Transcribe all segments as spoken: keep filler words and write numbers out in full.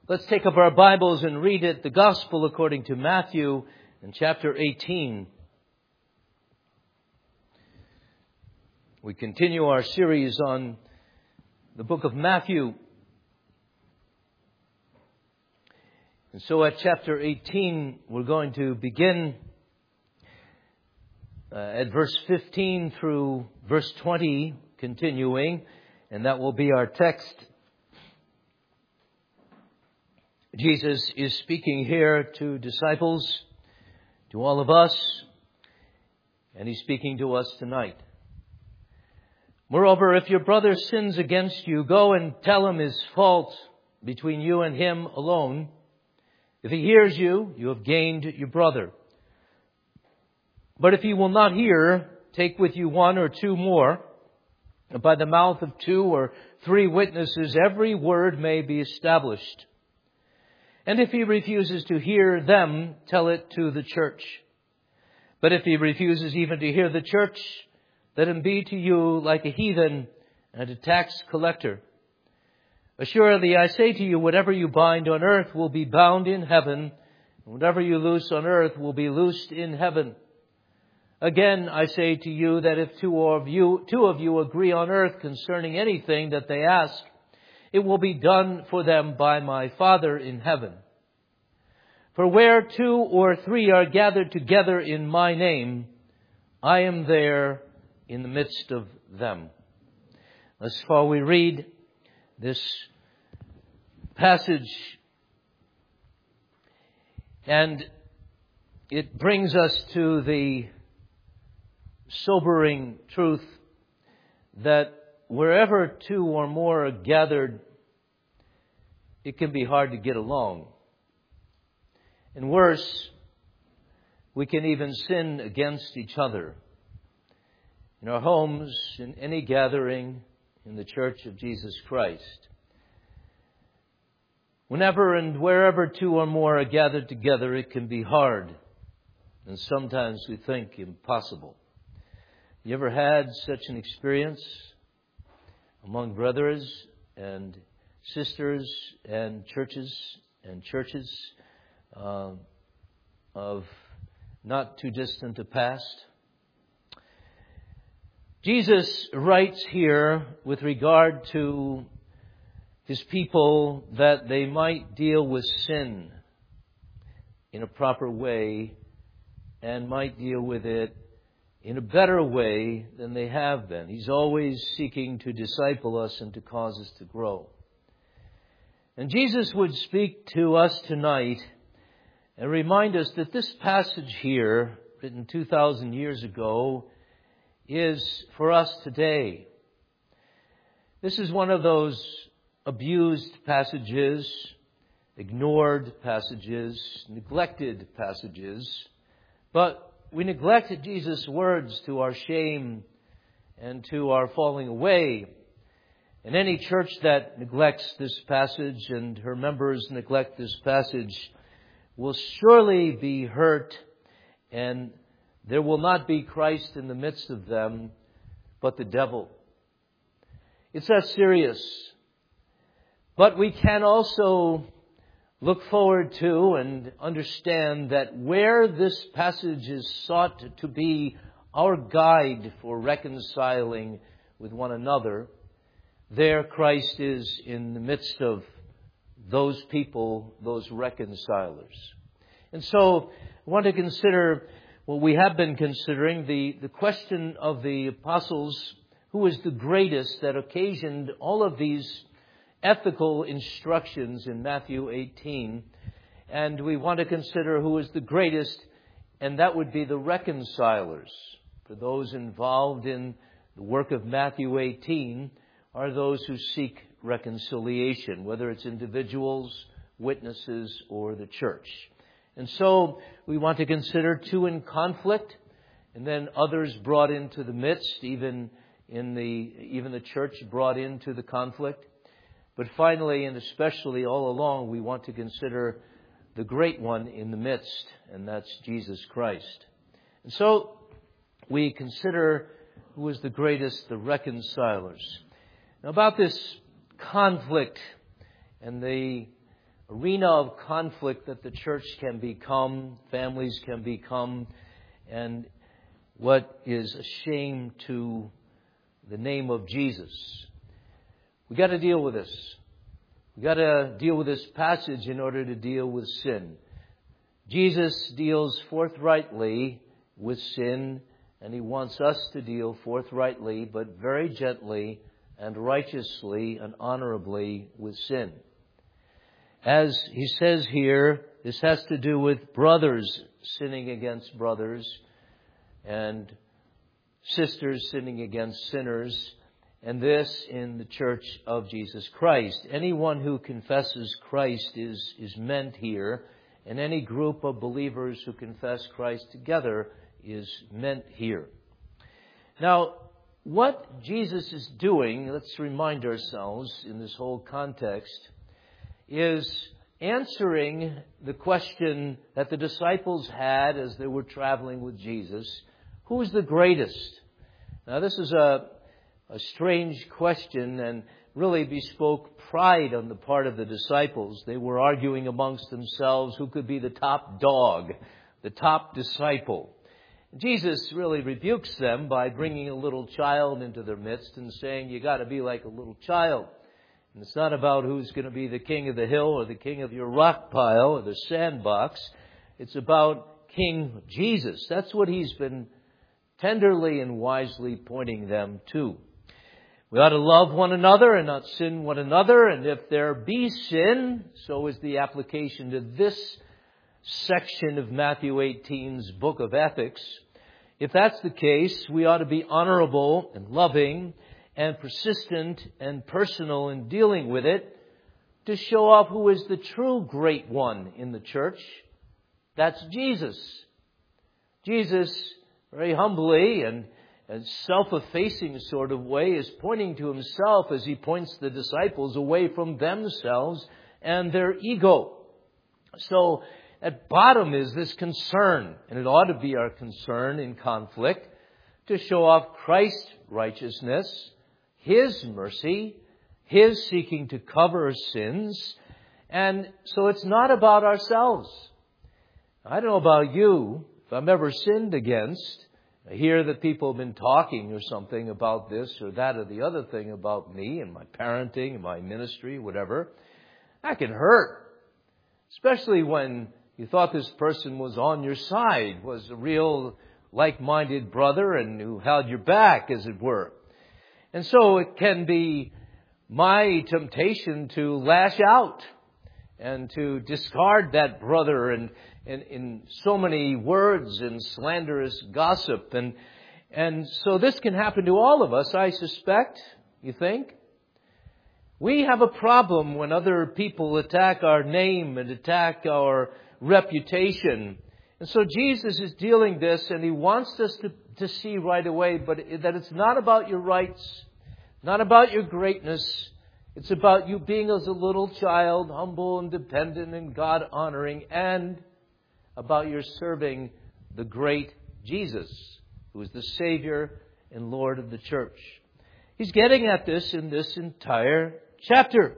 Let's take up our Bibles and read it, the Gospel according to Matthew in chapter eighteen. We continue our series on the book of Matthew. And so at chapter eighteen, we're going to begin uh, at verse fifteen through verse twenty, continuing, and that will be our text. Jesus is speaking here to disciples, to all of us, and He's speaking to us tonight. Moreover, if your brother sins against you, go and tell him his fault between you and him alone. If he hears you, you have gained your brother. But if he will not hear, take with you one or two more, and by the mouth of two or three witnesses every word may be established. And if he refuses to hear them, tell it to the church. But if he refuses even to hear the church, let him be to you like a heathen and a tax collector. Assuredly, I say to you, whatever you bind on earth will be bound in heaven, and whatever you loose on earth will be loosed in heaven. Again, I say to you that if two of you, two of you agree on earth concerning anything that they ask, it will be done for them by my Father in heaven. For where two or three are gathered together in my name, I am there in the midst of them. Thus far we read this passage, and it brings us to the sobering truth that wherever two or more are gathered, it can be hard to get along. And worse, we can even sin against each other. In our homes, in any gathering, in the Church of Jesus Christ. Whenever and wherever two or more are gathered together, it can be hard. And sometimes we think impossible. You ever had such an experience among brothers and sisters and churches and churches uh, of not too distant a past? Jesus writes here with regard to His people that they might deal with sin in a proper way and might deal with it in a better way than they have been. He's always seeking to disciple us and to cause us to grow. And Jesus would speak to us tonight and remind us that this passage here, written two thousand years ago, is for us today. This is one of those abused passages, ignored passages, neglected passages, but we neglect Jesus' words to our shame and to our falling away. And any church that neglects this passage and her members neglect this passage will surely be hurt, and there will not be Christ in the midst of them, but the devil. It's that serious. But we can also look forward to and understand that where this passage is sought to be our guide for reconciling with one another, there Christ is in the midst of those people, those reconcilers. And so I want to consider what we have been considering, the, the question of the apostles, who is the greatest that occasioned all of these ethical instructions in Matthew eighteen. And we want to consider who is the greatest, and that would be the reconcilers. For those involved in the work of Matthew eighteen are those who seek reconciliation, whether it's individuals, witnesses, or the church. And so we want to consider two in conflict, and then others brought into the midst, even in the even the church brought into the conflict. But finally, and especially all along, we want to consider the great one in the midst, and that's Jesus Christ. And so we consider who is the greatest, the reconcilers. Now, about this conflict and the arena of conflict that the church can become, families can become, and what is a shame to the name of Jesus. We got to deal with this. We got to deal with this passage in order to deal with sin. Jesus deals forthrightly with sin, and He wants us to deal forthrightly, but very gently and righteously and honorably with sin. As He says here, this has to do with brothers sinning against brothers and sisters sinning against sinners, and this in the church of Jesus Christ. Anyone who confesses Christ is, is meant here, and any group of believers who confess Christ together is meant here. Now, what Jesus is doing, let's remind ourselves in this whole context, is answering the question that the disciples had as they were traveling with Jesus: who is the greatest? Now, this is a, a strange question and really bespoke pride on the part of the disciples. They were arguing amongst themselves who could be the top dog, the top disciple. Jesus really rebukes them by bringing a little child into their midst and saying, you got to be like a little child. And it's not about who's going to be the king of the hill or the king of your rock pile or the sandbox. It's about King Jesus. That's what He's been tenderly and wisely pointing them to. We ought to love one another and not sin one another. And if there be sin, so is the application to this section of Matthew eighteen's book of ethics. If that's the case, we ought to be honorable and loving and persistent and personal in dealing with it to show off who is the true great one in the church. That's Jesus. Jesus, very humbly and a self-effacing sort of way, is pointing to Himself as He points the disciples away from themselves and their ego. So at bottom is this concern, and it ought to be our concern in conflict, to show off Christ's righteousness, His mercy, His seeking to cover sins. And so it's not about ourselves. I don't know about you, if I'm ever sinned against, I hear that people have been talking or something about this or that or the other thing about me and my parenting and my ministry, whatever. That can hurt. Especially when you thought this person was on your side, was a real like-minded brother and who held your back, as it were. And so it can be my temptation to lash out and to discard that brother and in, in so many words and slanderous gossip. And, and so this can happen to all of us, I suspect, you think? We have a problem when other people attack our name and attack our reputation. And so Jesus is dealing this, and He wants us to, to see right away, but that it's not about your rights, not about your greatness. It's about you being as a little child, humble and dependent and God-honoring, and about your serving the great Jesus, who is the Savior and Lord of the church. He's getting at this in this entire chapter.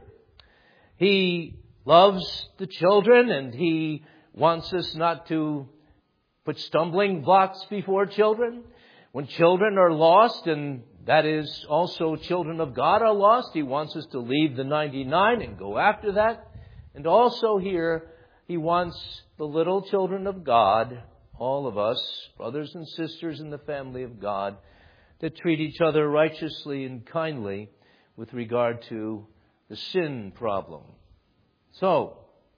He loves the children, and He wants us not to put stumbling blocks before children. When children are lost, and that is also children of God are lost, He wants us to leave the ninety-nine and go after that. And also here, He wants the little children of God, all of us, brothers and sisters in the family of God, to treat each other righteously and kindly with regard to the sin problem. So,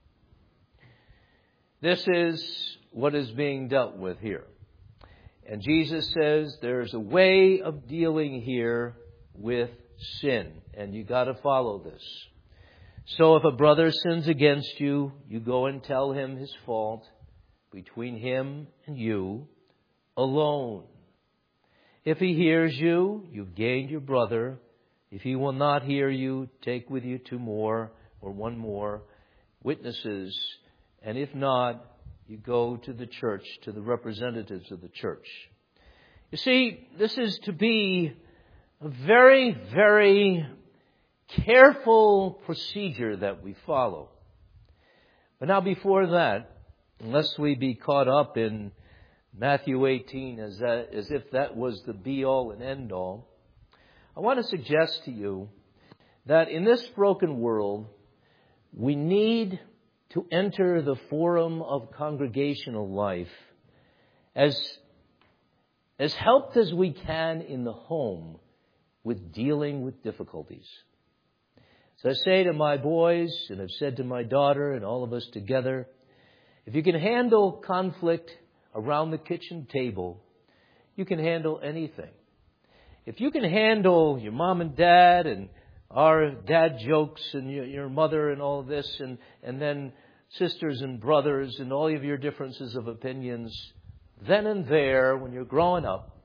this is what is being dealt with here. And Jesus says there's a way of dealing here with sin, and you got to follow this. So if a brother sins against you, you go and tell him his fault between him and you alone. If he hears you, you've gained your brother. If he will not hear you, take with you two more or one more witnesses. And if not, you go to the church, to the representatives of the church. You see, this is to be a very, very careful procedure that we follow. But now before that, unless we be caught up in Matthew eighteen as, that, as if that was the be-all and end-all, I want to suggest to you that in this broken world, we need to enter the forum of congregational life as, as helped as we can in the home with dealing with difficulties. So I say to my boys, and I've said to my daughter and all of us together, if you can handle conflict around the kitchen table, you can handle anything. If you can handle your mom and dad and our dad jokes and your, your mother and all this, and, and then sisters and brothers and all of your differences of opinions, then and there, when you're growing up,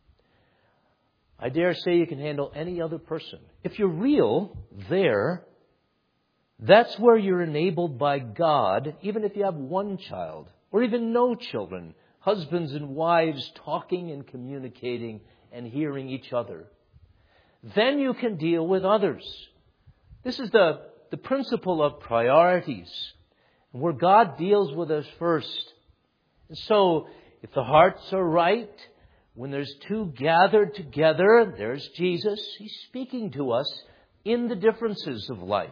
I dare say you can handle any other person. If you're real there, that's where you're enabled by God, even if you have one child or even no children, husbands and wives talking and communicating and hearing each other. Then you can deal with others. This is the, the principle of priorities, where God deals with us first. And so, if the hearts are right, when there's two gathered together, there's Jesus. He's speaking to us in the differences of life.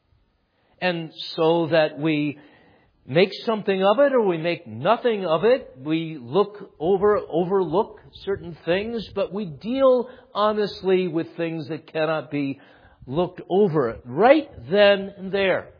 And so that we make something of it or we make nothing of it, we look over, overlook certain things, but we deal honestly with things that cannot be looked over right then and there.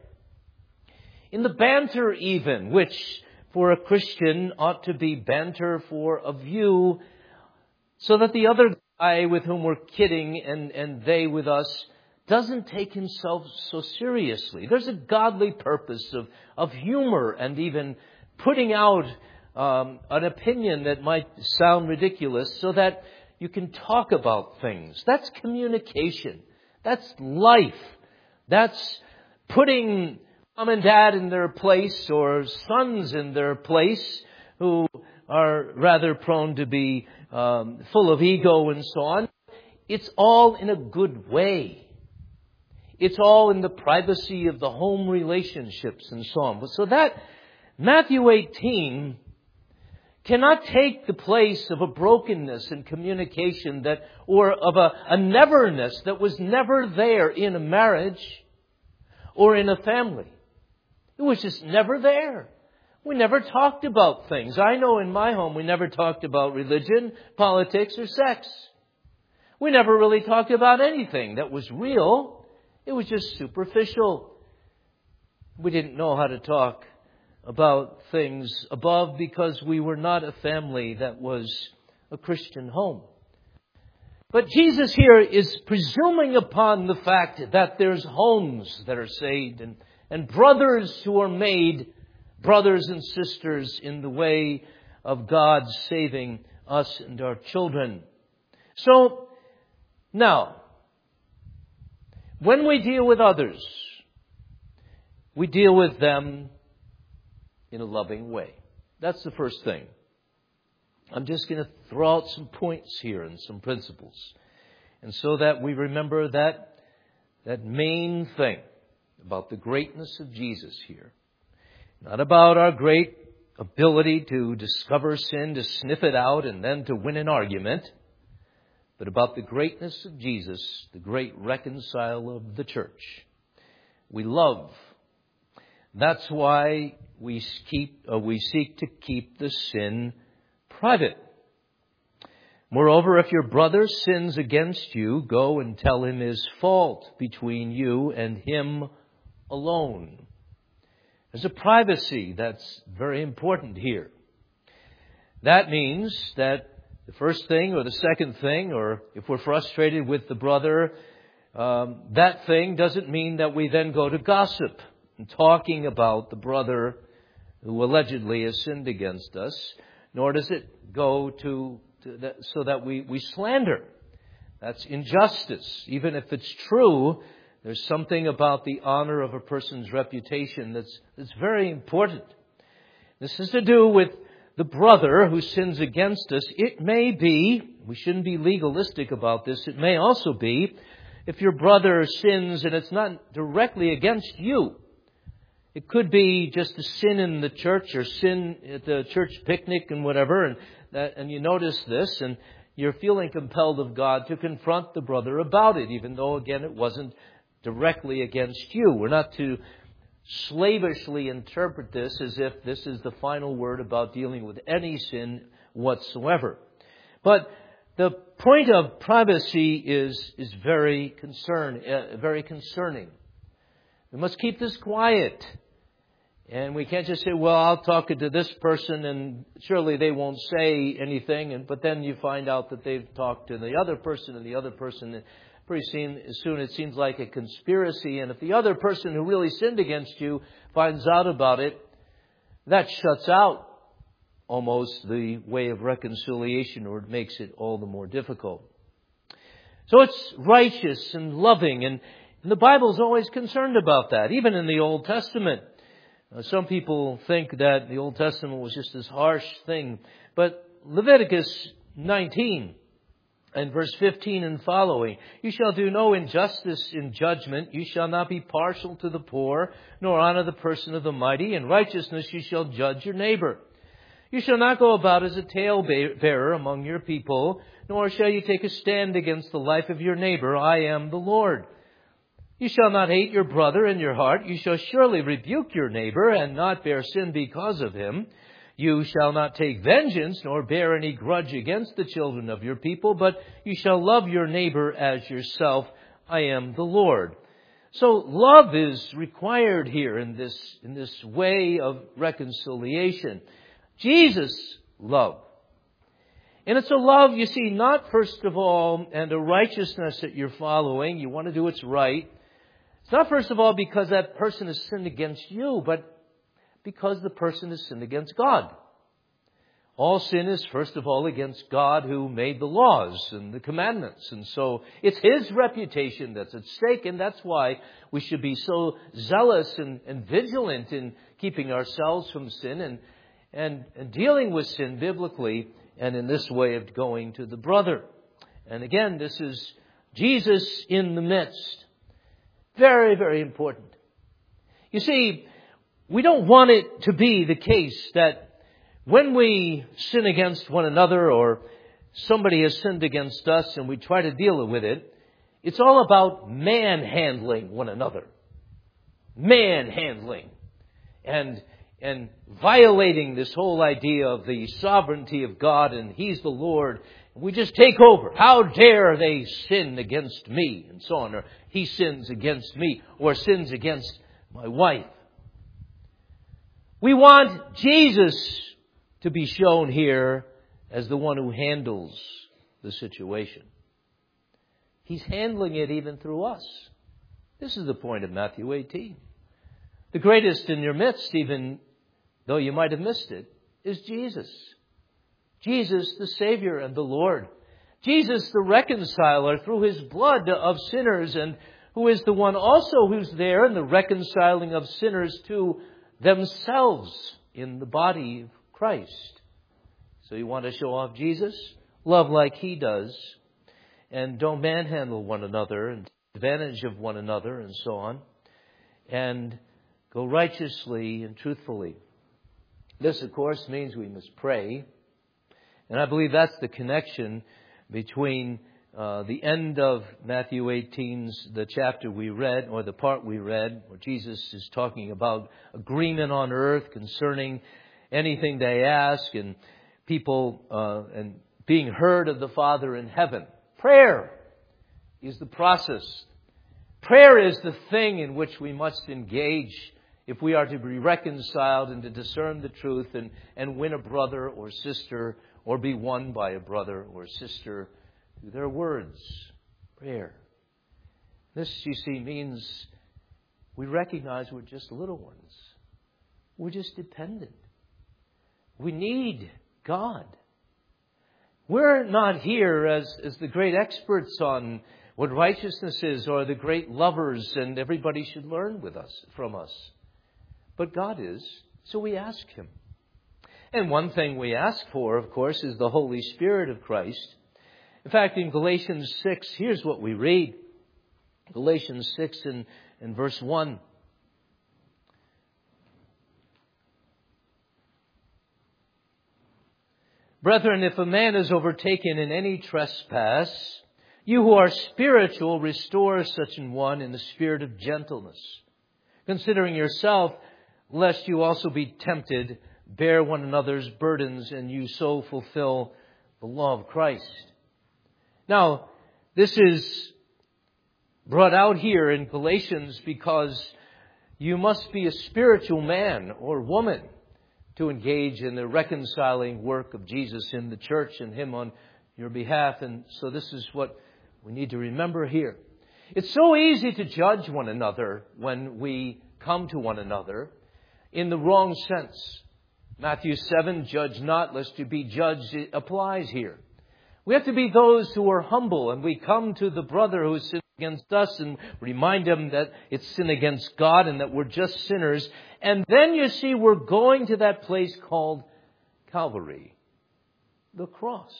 In the banter even, which for a Christian ought to be banter for a view, so that the other guy with whom we're kidding and, and they with us doesn't take himself so seriously. There's a godly purpose of, of humor and even putting out um, an opinion that might sound ridiculous so that you can talk about things. That's communication. That's life. That's putting mom and dad in their place or sons in their place who are rather prone to be um, full of ego and so on. It's all in a good way. It's all in the privacy of the home relationships and so on. So that Matthew eighteen cannot take the place of a brokenness in communication that, or of a, a neverness that was never there in a marriage or in a family. It was just never there. We never talked about things. I know in my home we never talked about religion, politics, or sex. We never really talked about anything that was real. It was just superficial. We didn't know how to talk about things above because we were not a family that was a Christian home. But Jesus here is presuming upon the fact that there's homes that are saved and, and brothers who are made brothers and sisters in the way of God saving us and our children. So, now, when we deal with others, we deal with them in a loving way. That's the first thing. I'm just going to throw out some points here and some principles. And so that we remember that, that main thing about the greatness of Jesus here. Not about our great ability to discover sin, to sniff it out, and then to win an argument, but about the greatness of Jesus, the great reconciler of the church. We love. That's why we keep, uh, we seek to keep the sin private. Moreover, if your brother sins against you, go and tell him his fault between you and him alone. There's a privacy that's very important here. That means that the first thing or the second thing, or if we're frustrated with the brother, um, that thing doesn't mean that we then go to gossip and talking about the brother who allegedly has sinned against us, nor does it go to, to that, so that we, we slander. That's injustice. Even if it's true, there's something about the honor of a person's reputation that's, that's very important. This has to do with the brother who sins against us. It may be, we shouldn't be legalistic about this, it may also be, if your brother sins and it's not directly against you, It could be just a sin in the church or sin at the church picnic and whatever, and that, and you notice this, and you're feeling compelled of God to confront the brother about it, even though, again, it wasn't directly against you. We're not to slavishly interpret this as if this is the final word about dealing with any sin whatsoever. But the point of privacy is, is very concern, uh, very concerning. We must keep this quiet. And we can't just say, well, I'll talk to this person and surely they won't say anything. And but then you find out that they've talked to the other person and the other person. And pretty soon, soon it seems like a conspiracy. And if the other person who really sinned against you finds out about it, that shuts out almost the way of reconciliation, or it makes it all the more difficult. So it's righteous and loving. And, and the Bible's always concerned about that, even in the Old Testament. Uh, some people think that the Old Testament was just this harsh thing. But Leviticus nineteen and verse fifteen and following, you shall do no injustice in judgment. You shall not be partial to the poor, nor honor the person of the mighty. In righteousness you shall judge your neighbor. You shall not go about as a talebearer among your people, nor shall you take a stand against the life of your neighbor. I am the Lord. You shall not hate your brother in your heart. You shall surely rebuke your neighbor and not bear sin because of him. You shall not take vengeance nor bear any grudge against the children of your people, but you shall love your neighbor as yourself. I am the Lord. So love is required here in this, in this way of reconciliation. Jesus loved. And it's a love, you see, not first of all, and a righteousness that you're following. You want to do what's right. It's not first of all because that person has sinned against you, but because the person has sinned against God. All sin is first of all against God who made the laws and the commandments. And so it's His reputation that's at stake, and that's why we should be so zealous and, and vigilant in keeping ourselves from sin and, and, and dealing with sin biblically and in this way of going to the brother. And again, this is Jesus in the midst. Very, very important. You see, we don't want it to be the case that when we sin against one another or somebody has sinned against us and we try to deal with it, it's all about manhandling one another. Manhandling. And, and violating this whole idea of the sovereignty of God and He's the Lord. We just take over. How dare they sin against me? And so on. Or he sins against me. Or sins against my wife. We want Jesus to be shown here as the one who handles the situation. He's handling it even through us. This is the point of Matthew eighteen. The greatest in your midst, even though you might have missed it, is Jesus. Jesus, the Savior and the Lord. Jesus, the reconciler through His blood of sinners, and who is the one also who's there in the reconciling of sinners to themselves in the body of Christ. So you want to show off Jesus? Love like He does. And don't manhandle one another and take advantage of one another and so on. And go righteously and truthfully. This, of course, means we must pray. And I believe that's the connection between uh, the end of Matthew eighteen's, the chapter we read, or the part we read, where Jesus is talking about agreement on earth concerning anything they ask, and people uh, and being heard of the Father in heaven. Prayer is the process. Prayer is the thing in which we must engage if we are to be reconciled and to discern the truth and, and win a brother or sister, or be won by a brother or sister through their words. Prayer. This, you see, means we recognize we're just little ones. We're just dependent. We need God. We're not here as, as the great experts on what righteousness is, or the great lovers, and everybody should learn with us, from us. But God is, so we ask Him. And one thing we ask for, of course, is the Holy Spirit of Christ. In fact, in Galatians six, here's what we read. Galatians six and, and verse one. Brethren, if a man is overtaken in any trespass, you who are spiritual, restore such an one in the spirit of gentleness, considering yourself, lest you also be tempted. Bear one another's burdens, and you so fulfill the law of Christ. Now, this is brought out here in Galatians because you must be a spiritual man or woman to engage in the reconciling work of Jesus in the church and Him on your behalf. And so this is what we need to remember here. It's so easy to judge one another when we come to one another in the wrong sense. Matthew seven, judge not lest you be judged, it applies here. We have to be those who are humble, and we come to the brother who has sinned against us and remind him that it's sin against God and that we're just sinners. And then you see we're going to that place called Calvary, the cross.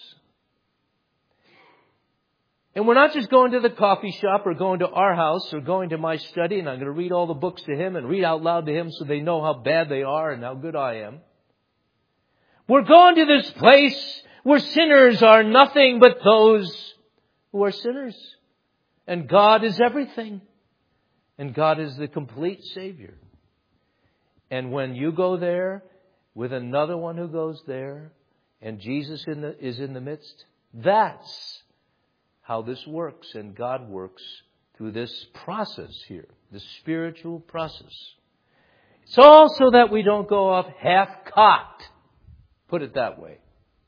And we're not just going to the coffee shop or going to our house or going to my study and I'm going to read all the books to him and read out loud to him so they know how bad they are and how good I am. We're going to this place where sinners are nothing but those who are sinners. And God is everything. And God is the complete Savior. And when you go there with another one who goes there and Jesus in the, is in the midst, that's how this works. And God works through this process here, the spiritual process. It's also that we don't go off half-cocked. Put it that way.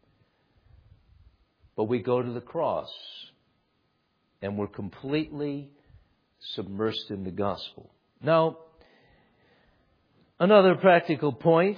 But we go to the cross and we're completely submersed in the gospel. Now, another practical point.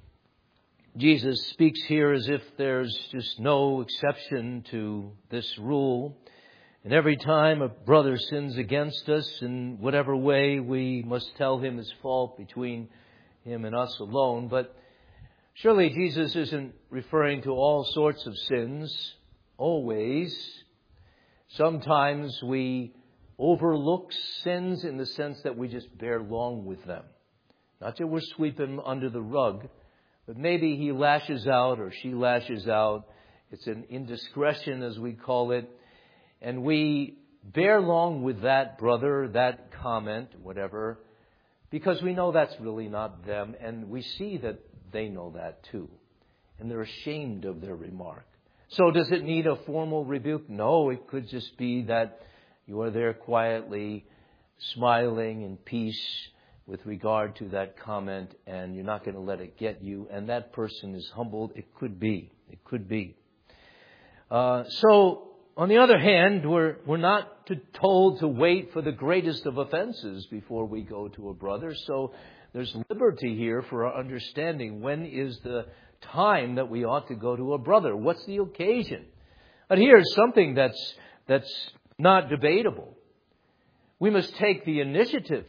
Jesus speaks here as if there's just no exception to this rule. And every time a brother sins against us in whatever way, we must tell him his fault between him and us alone. But surely Jesus isn't referring to all sorts of sins, always. Sometimes we overlook sins in the sense that we just bear long with them. Not that we're sweeping them under the rug, but maybe he lashes out or she lashes out. It's an indiscretion, as we call it. And we bear long with that brother, that comment, whatever, because we know that's really not them. And we see that they know that too. And they're ashamed of their remark. So does it need a formal rebuke? No, it could just be that you are there quietly smiling in peace with regard to that comment and you're not going to let it get you. And that person is humbled. It could be. It could be. Uh, so, on the other hand, we're, we're not to, told to wait for the greatest of offenses before we go to a brother. So there's liberty here for our understanding. When is the time that we ought to go to a brother? What's the occasion? But here's something that's that's not debatable. We must take the initiative.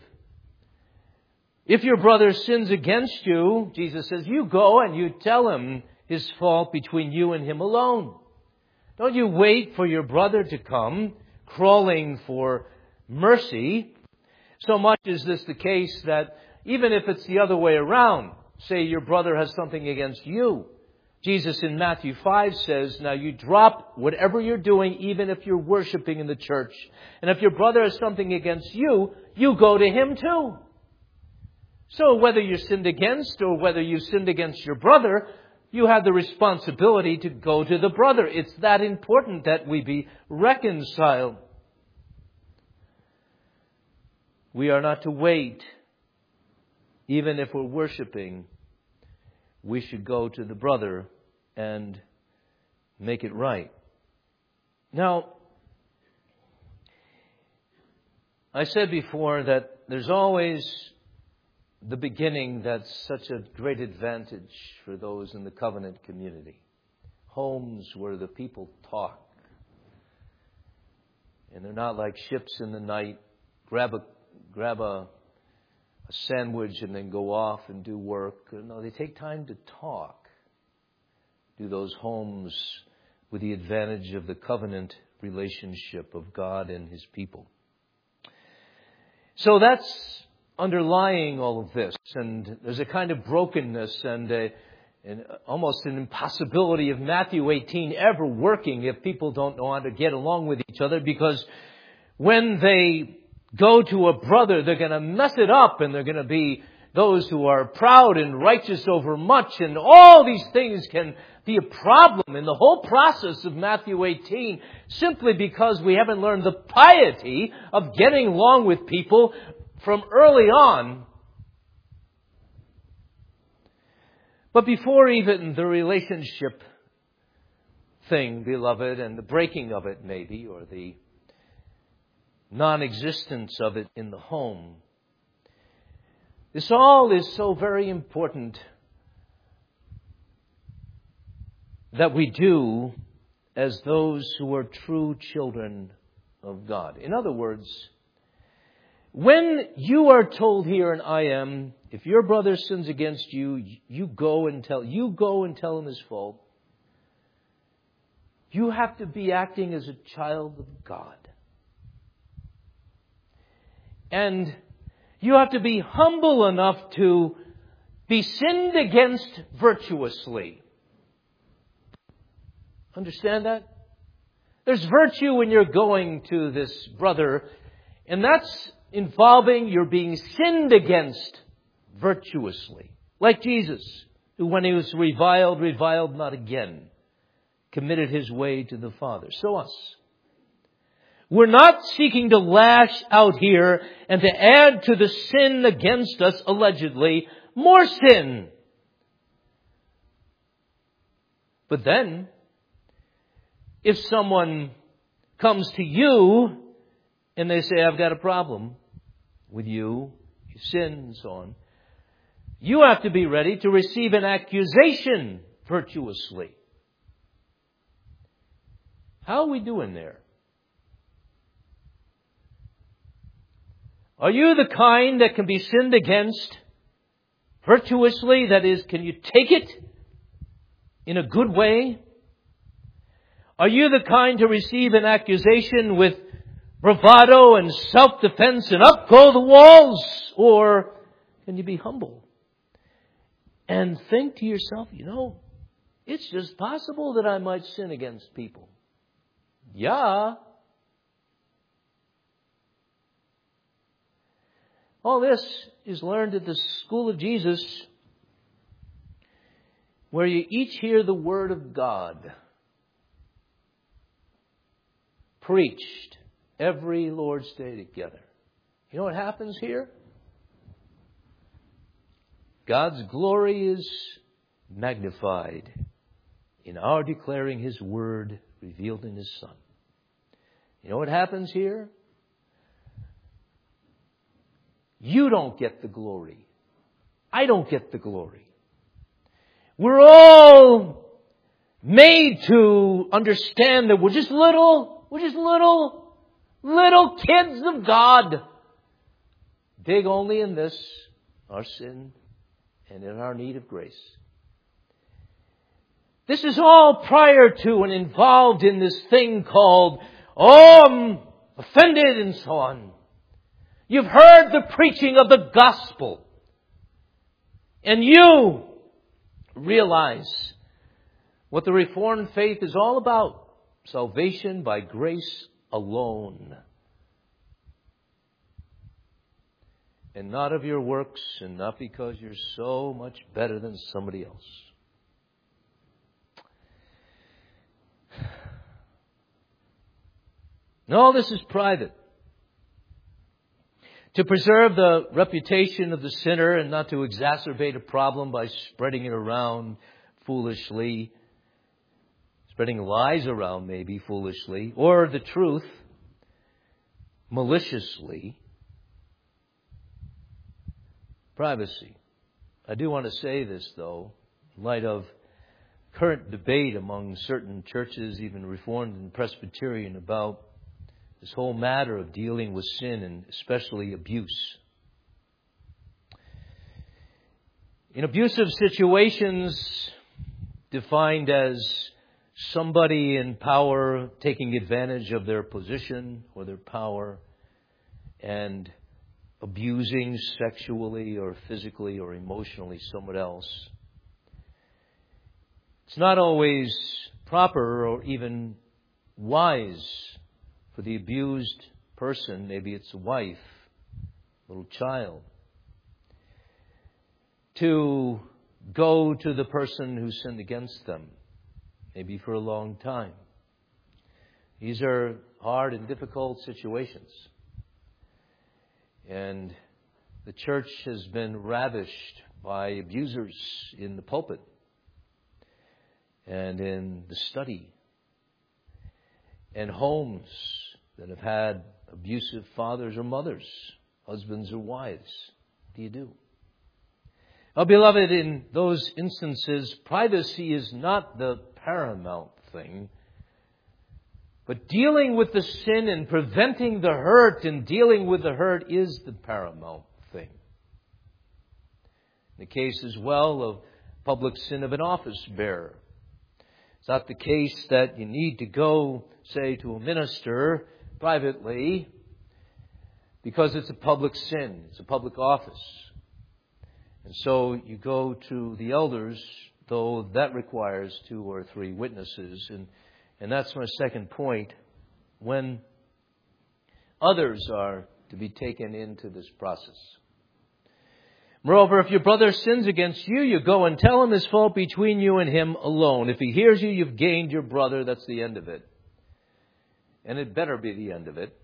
If your brother sins against you, Jesus says, you go and you tell him his fault between you and him alone. Don't you wait for your brother to come crawling for mercy. So much is this the case that even if it's the other way around, say your brother has something against you, Jesus in Matthew five says, now you drop whatever you're doing, even if you're worshiping in the church. And if your brother has something against you, you go to him too. So whether you're sinned against or whether you sinned against your brother, you have the responsibility to go to the brother. It's that important that we be reconciled. We are not to wait. Even if we're worshiping, we should go to the brother and make it right. Now, I said before that there's always the beginning that's such a great advantage for those in the covenant community. Homes where the people talk. And they're not like ships in the night, grab a grab a, a sandwich and then go off and do work. No, they take time to talk. Do those homes with the advantage of the covenant relationship of God and His people. So that's underlying all of this, and there's a kind of brokenness and a, and almost an impossibility of Matthew eighteen ever working if people don't know how to get along with each other, because when they go to a brother, they're going to mess it up, and they're going to be those who are proud and righteous over much, and all these things can be a problem in the whole process of Matthew eighteen, simply because we haven't learned the piety of getting along with people from early on. But before even the relationship thing, beloved, and the breaking of it maybe, or the non-existence of it in the home, this all is so very important that we do as those who are true children of God. In other words, when you are told here, and I am, if your brother sins against you, you go and tell, you go and tell him his fault. You have to be acting as a child of God. And you have to be humble enough to be sinned against virtuously. Understand that? There's virtue when you're going to this brother, and that's involving you're being sinned against virtuously. Like Jesus, who when he was reviled, reviled not again, committed his way to the Father. So us. We're not seeking to lash out here and to add to the sin against us, allegedly, more sin. But then, if someone comes to you and they say, I've got a problem with you, you sin and so on, you have to be ready to receive an accusation virtuously. How are we doing there? Are you the kind that can be sinned against virtuously? That is, can you take it in a good way? Are you the kind to receive an accusation with bravado and self-defense and up go the walls? Or can you be humble and think to yourself, you know, it's just possible that I might sin against people. Yeah. All this is learned at the school of Jesus, where you each hear the Word of God preached every Lord's Day together. You know what happens here? God's glory is magnified in our declaring His Word revealed in His Son. You know what happens here? You don't get the glory. I don't get the glory. We're all made to understand that we're just little, we're just little, little kids of God. Big only in this, our sin, and in our need of grace. This is all prior to and involved in this thing called, oh, I'm offended and so on. You've heard the preaching of the gospel. And you realize what the Reformed faith is all about. Salvation by grace alone. And not of your works, and not because you're so much better than somebody else. No, this is private. To preserve the reputation of the sinner and not to exacerbate a problem by spreading it around foolishly, spreading lies around maybe foolishly, or the truth maliciously. Privacy. I do want to say this, though, in light of current debate among certain churches, even Reformed and Presbyterian, about this whole matter of dealing with sin and especially abuse. In abusive situations, defined as somebody in power taking advantage of their position or their power and abusing sexually or physically or emotionally someone else, It's not always proper or even wise for the abused person, maybe it's a wife, little child, to go to the person who sinned against them, maybe for a long time. These are hard and difficult situations. And the church has been ravished by abusers in the pulpit and in the study, and homes that have had abusive fathers or mothers, husbands or wives. What do you do? Well, beloved, in those instances, privacy is not the paramount thing, but dealing with the sin and preventing the hurt and dealing with the hurt is the paramount thing. In the case as well of public sin of an office bearer, it's not the case that you need to go, say, to a minister privately because it's a public sin. It's a public office. And so you go to the elders, though that requires two or three witnesses. And, and that's my second point. When others are to be taken into this process. Moreover, if your brother sins against you, you go and tell him his fault between you and him alone. If he hears you, you've gained your brother. That's the end of it. And it better be the end of it.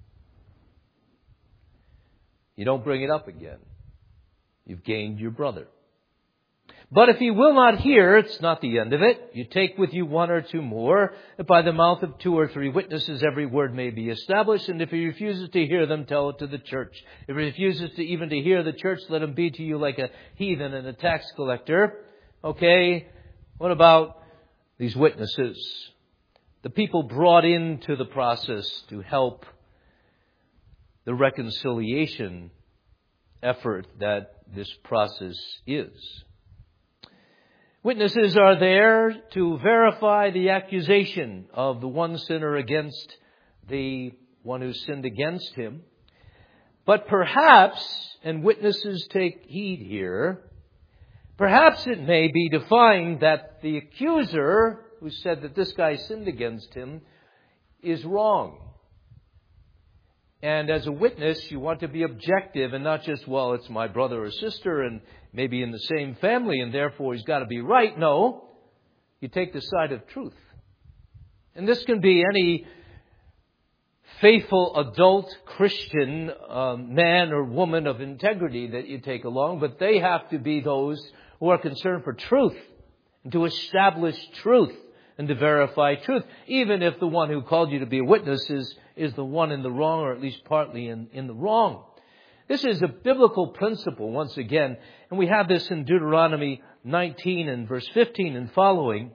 You don't bring it up again. You've gained your brother. But if he will not hear, it's not the end of it. You take with you one or two more, that by the mouth of two or three witnesses every word may be established. And if he refuses to hear them, tell it to the church. If he refuses to even to hear the church, let him be to you like a heathen and a tax collector. Okay, what about these witnesses? The people brought into the process to help the reconciliation effort that this process is. Witnesses are there to verify the accusation of the one sinner against the one who sinned against him. But perhaps, and witnesses take heed here, perhaps it may be defined that the accuser who said that this guy sinned against him is wrong. And as a witness, you want to be objective and not just, well, it's my brother or sister and maybe in the same family and therefore he's got to be right. No, you take the side of truth. And this can be any faithful adult Christian uh, man or woman of integrity that you take along, but they have to be those who are concerned for truth and to establish truth and to verify truth, even if the one who called you to be a witness is, is the one in the wrong, or at least partly in, in the wrong. This is a biblical principle, once again, and we have this in Deuteronomy nineteen and verse fifteen and following.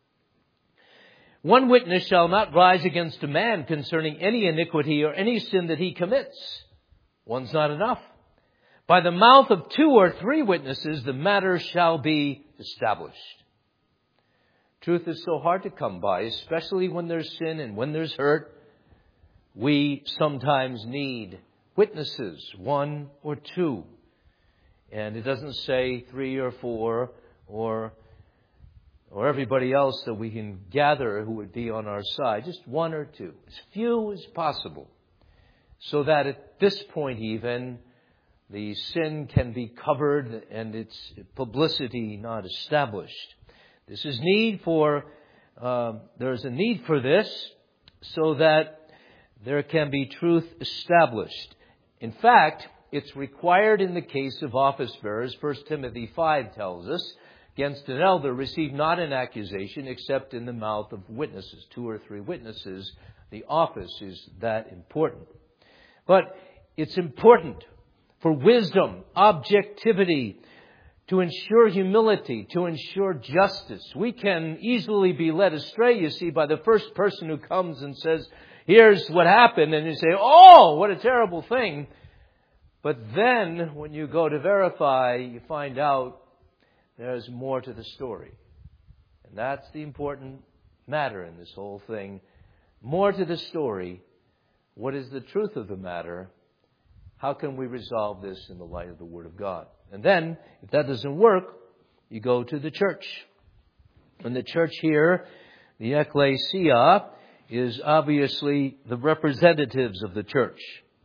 One witness shall not rise against a man concerning any iniquity or any sin that he commits. One's not enough. By the mouth of two or three witnesses, the matter shall be established. Truth is so hard to come by, especially when there's sin and when there's hurt. We sometimes need witnesses, one or two. And it doesn't say three or four or or everybody else that we can gather who would be on our side. Just one or two, as few as possible, so that at this point even the sin can be covered and its publicity not established. This is need for, uh, there's a need for this so that there can be truth established. In fact, it's required in the case of office bearers. First Timothy five tells us, against an elder, receive not an accusation except in the mouth of witnesses, two or three witnesses. The office is that important. But it's important for wisdom, objectivity, to ensure humility, to ensure justice. We can easily be led astray, you see, by the first person who comes and says, here's what happened. And you say, oh, what a terrible thing. But then when you go to verify, you find out there's more to the story. And that's the important matter in this whole thing. More to the story. What is the truth of the matter? How can we resolve this in the light of the Word of God? And then, if that doesn't work, you go to the church. And the church here, the ecclesia, is obviously the representatives of the church.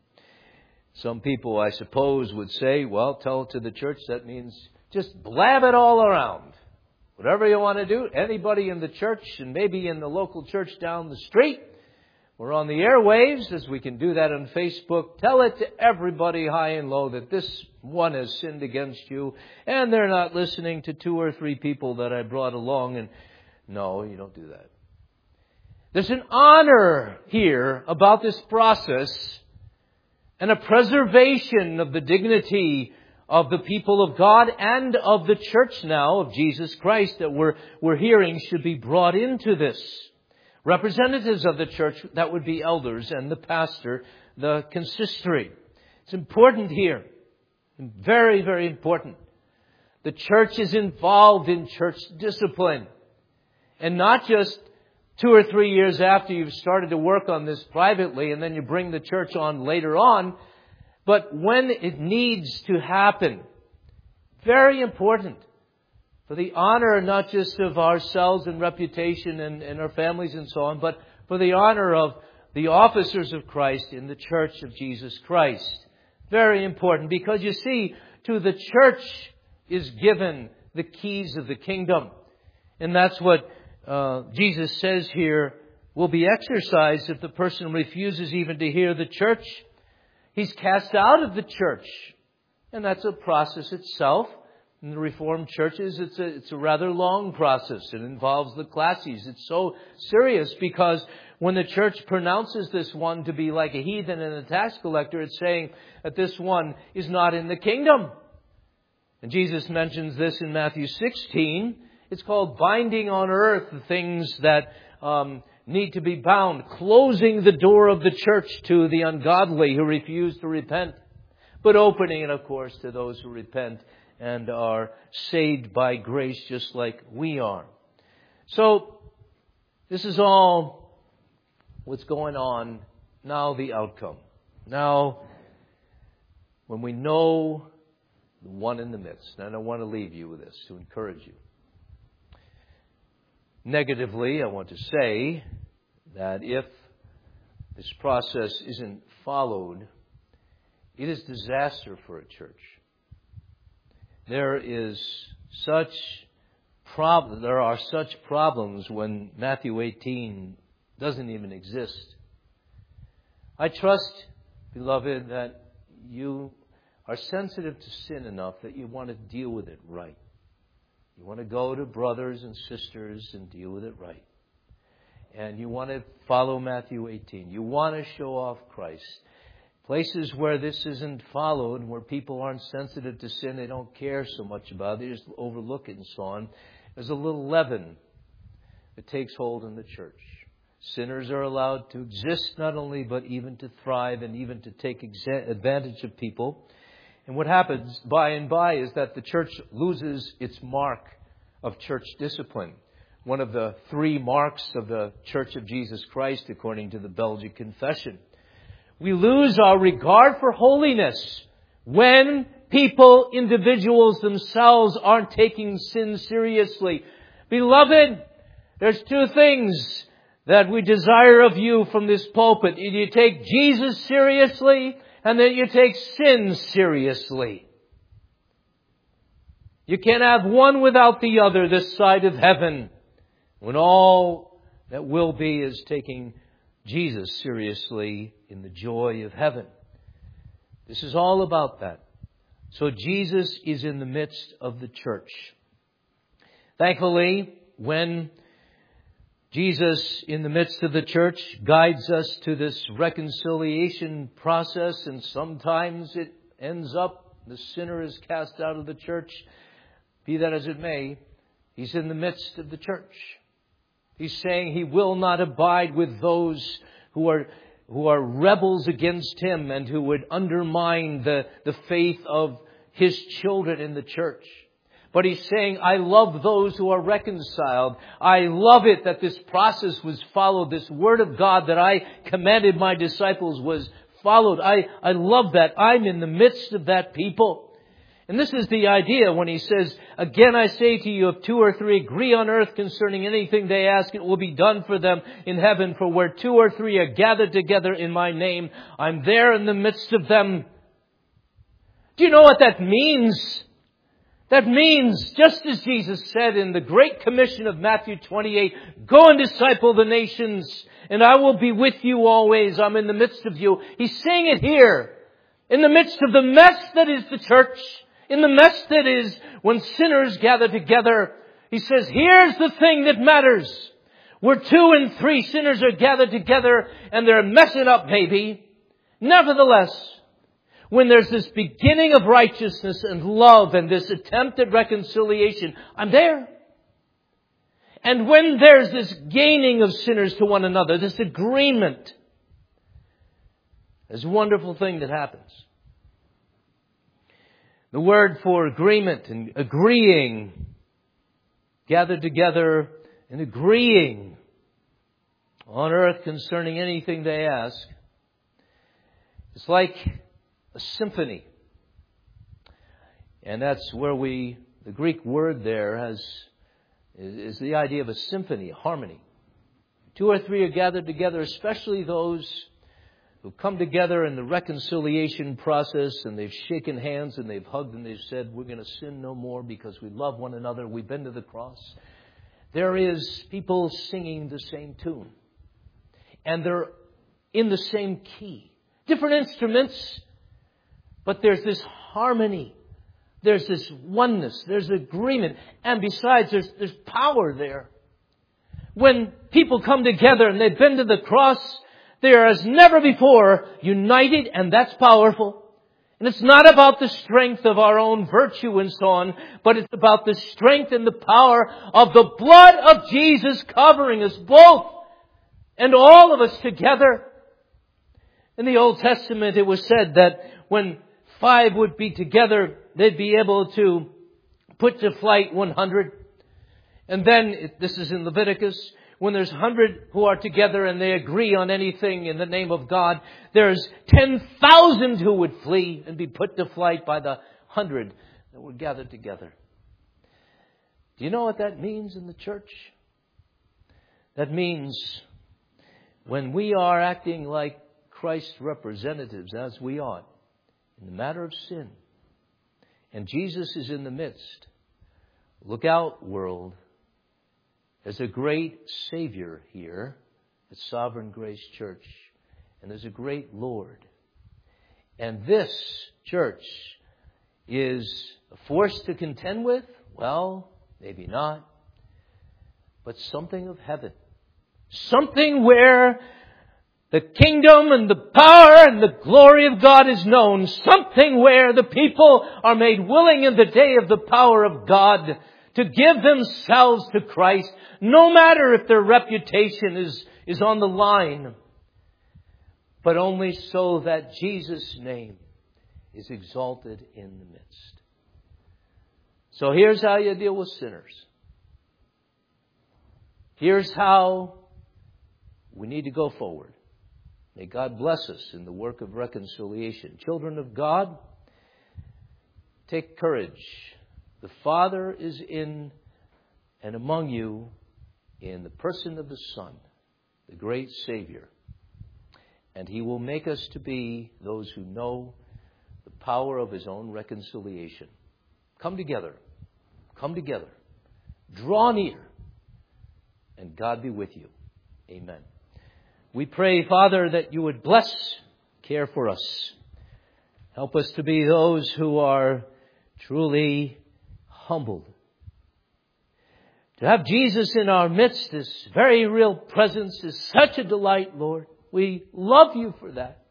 Some people, I suppose, would say, well, tell it to the church. That means just blab it all around. Whatever you want to do, anybody in the church and maybe in the local church down the street or on the airwaves, as we can do that on Facebook, tell it to everybody high and low that this one has sinned against you and they're not listening to two or three people that I brought along. And no, you don't do that. There's an honor here about this process and a preservation of the dignity of the people of God and of the church now of Jesus Christ that we're, we're hearing should be brought into this. Representatives of the church, that would be elders, and the pastor, the consistory. It's important here. Very, very important. The church is involved in church discipline. And not just two or three years after you've started to work on this privately and then you bring the church on later on. But when it needs to happen, very important for the honor not just of ourselves and reputation and, and our families and so on, but for the honor of the officers of Christ in the church of Jesus Christ. Very important, because you see, to the church is given the keys of the kingdom. And that's what uh, Jesus says here will be exercised if the person refuses even to hear the church. He's cast out of the church. And that's a process itself. In the Reformed churches, it's a, it's a rather long process. It involves the classes. It's so serious because when the church pronounces this one to be like a heathen and a tax collector, it's saying that this one is not in the kingdom. And Jesus mentions this in Matthew sixteen. It's called binding on earth the things that um, need to be bound, closing the door of the church to the ungodly who refuse to repent, but opening it, of course, to those who repent and are saved by grace just like we are. So, this is all what's going on. Now the outcome. Now, when we know the one in the midst, and I want to leave you with this to encourage you. Negatively, I want to say that if this process isn't followed, it is disaster for a church. There is such problem. There are such problems when Matthew eighteen doesn't even exist. I trust, beloved, that you are sensitive to sin enough that you want to deal with it right. You want to go to brothers and sisters and deal with it right. And you want to follow Matthew eighteen. You want to show off Christ. Places where this isn't followed, where people aren't sensitive to sin, they don't care so much about it, they just overlook it and so on. There's a little leaven that takes hold in the church. Sinners are allowed to exist not only, but even to thrive and even to take exa- advantage of people. And what happens by and by is that the church loses its mark of church discipline. One of the three marks of the Church of Jesus Christ, according to the Belgic Confession. We lose our regard for holiness when people, individuals themselves aren't taking sin seriously. Beloved, there's two things that we desire of you from this pulpit. You take Jesus seriously and that you take sin seriously. You can't have one without the other this side of heaven when all that will be is taking Jesus seriously in the joy of heaven. This is all about that. So Jesus is in the midst of the church. Thankfully, when Jesus in the midst of the church guides us to this reconciliation process, and sometimes it ends up, the sinner is cast out of the church. Be that as it may, He's in the midst of the church. He's saying He will not abide with those who are who are rebels against Him and who would undermine the, the faith of His children in the church. But He's saying, I love those who are reconciled. I love it that this process was followed. This Word of God that I commanded my disciples was followed. I, I love that. I'm in the midst of that people. And this is the idea when he says, again I say to you, if two or three agree on earth concerning anything they ask, it will be done for them in heaven. For where two or three are gathered together in my name, I'm there in the midst of them. Do you know what that means? That means, just as Jesus said in the Great Commission of Matthew twenty-eight, go and disciple the nations, and I will be with you always. I'm in the midst of you. He's saying it here, in the midst of the mess that is the church, in the mess that is when sinners gather together. He says, here's the thing that matters. Where two and three sinners are gathered together and they're messing up maybe. Nevertheless, when there's this beginning of righteousness and love and this attempt at reconciliation, I'm there. And when there's this gaining of sinners to one another, this agreement, there's a wonderful thing that happens. The word for agreement and agreeing, gathered together and agreeing on earth concerning anything they ask, it's like a symphony. And that's where we, the Greek word there has, is, is the idea of a symphony, a harmony. Two or three are gathered together, especially those who come together in the reconciliation process and they've shaken hands and they've hugged and they've said, we're going to sin no more because we love one another. We've been to the cross. There is people singing the same tune. And they're in the same key. Different instruments, but there's this harmony. There's this oneness. There's agreement. And besides, there's, there's power there. When people come together and they've been to the cross, they are as never before united, and that's powerful. And it's not about the strength of our own virtue and so on, but it's about the strength and the power of the blood of Jesus covering us both and all of us together. In the Old Testament, it was said that when five would be together, they'd be able to put to flight one hundred. And then, this is in Leviticus, when there's one hundred who are together and they agree on anything in the name of God, there's ten thousand who would flee and be put to flight by the one hundred that were gathered together. Do you know what that means in the church? That means when we are acting like Christ's representatives, as we ought, in the matter of sin, and Jesus is in the midst, look out, world. There's a great Savior here at Sovereign Grace Church. And there's a great Lord. And this church is a force to contend with? Well, maybe not. But something of heaven. Something where the kingdom and the power and the glory of God is known. Something where the people are made willing in the day of the power of God to give themselves to Christ, no matter if their reputation is, is on the line, but only so that Jesus' name is exalted in the midst. So here's how you deal with sinners. Here's how we need to go forward. May God bless us in the work of reconciliation. Children of God, take courage. The Father is in and among you in the person of the Son, the great Savior. And He will make us to be those who know the power of His own reconciliation. Come together. Come together. Draw near. And God be with you. Amen. We pray, Father, that you would bless, care for us. Help us to be those who are truly humbled. To have Jesus in our midst, this very real presence, is such a delight, Lord. We love you for that.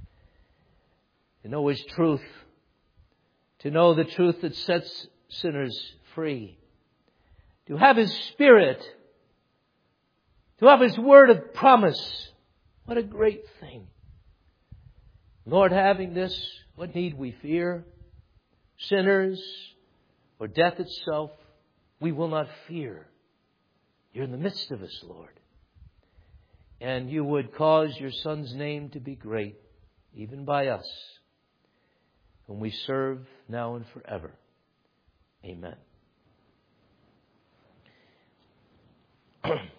To know His truth. To know the truth that sets sinners free. To have His Spirit. To have His word of promise. What a great thing. Lord, having this, what need we fear? Sinners or death itself, we will not fear. You're in the midst of us, Lord. And you would cause your Son's name to be great, even by us. whom we serve now and forever. Amen.